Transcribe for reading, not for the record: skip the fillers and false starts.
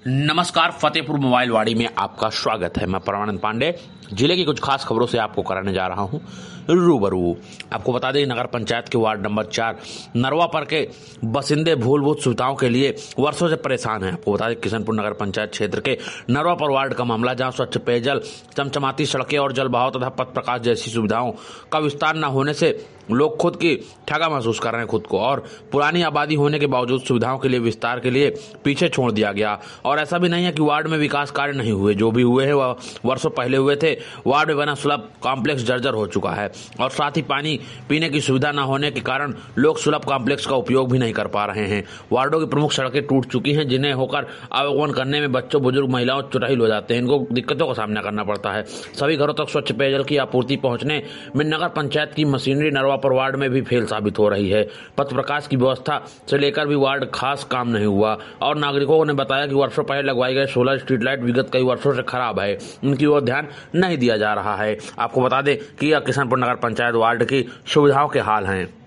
नमस्कार, फतेहपुर मोबाइल वाड़ी में आपका स्वागत है। मैं परमानंद पांडे जिले की कुछ खास खबरों से आपको कराने जा रहा हूं रूबरू। आपको बता दें, नगर पंचायत के वार्ड नंबर 4 नरवा पर के बसिंदे मूलभूत सुविधाओं के लिए वर्षों से परेशान हैं। आपको बता दें, किशनपुर नगर पंचायत क्षेत्र के नरवा पर वार्ड का मामला, जहां स्वच्छ पेयजल, चमचमाती सड़कें और जल बहाव तथा पथ प्रकाश जैसी सुविधाओं का विस्तार न होने से लोग खुद की ठगा महसूस कर रहे हैं खुद को, और पुरानी आबादी होने के बावजूद सुविधाओं के लिए विस्तार के लिए पीछे छोड़ दिया गया। और ऐसा भी नहीं है कि वार्ड में विकास कार्य नहीं हुए, जो भी हुए हैं वह वर्षों पहले हुए थे। वार्ड में बना सुलभ कॉम्प्लेक्स जर्जर हो चुका है और साथ ही पानी पीने की सुविधा न होने के कारण लोग सुलभ कॉम्प्लेक्स का उपयोग भी नहीं कर पा रहे हैं। वार्डों की प्रमुख सड़कें टूट चुकी हैं, जिन्हें होकर आवागमन करने में बच्चों, बुजुर्ग, महिलाओं चुराही हो जाते हैं। इनको दिक्कतों का सामना करना पड़ता है। सभी घरों तक स्वच्छ पेयजल की आपूर्ति पहुंचने में नगर पंचायत की मशीनरी नरवा पर वार्ड में भी फेल साबित हो रही है। पथ प्रकाश की व्यवस्था से लेकर भी वार्ड खास काम नहीं हुआ और नागरिकों ने बताया कि वर्षों पहले लगवाई गए 16 स्ट्रीट लाइट विगत कई वर्षों से खराब है, उनकी ओर ध्यान नहीं दिया जा रहा है। आपको बता दें कि यह किशनपुर नगर पंचायत वार्ड की सुविधाओं के हाल हैं।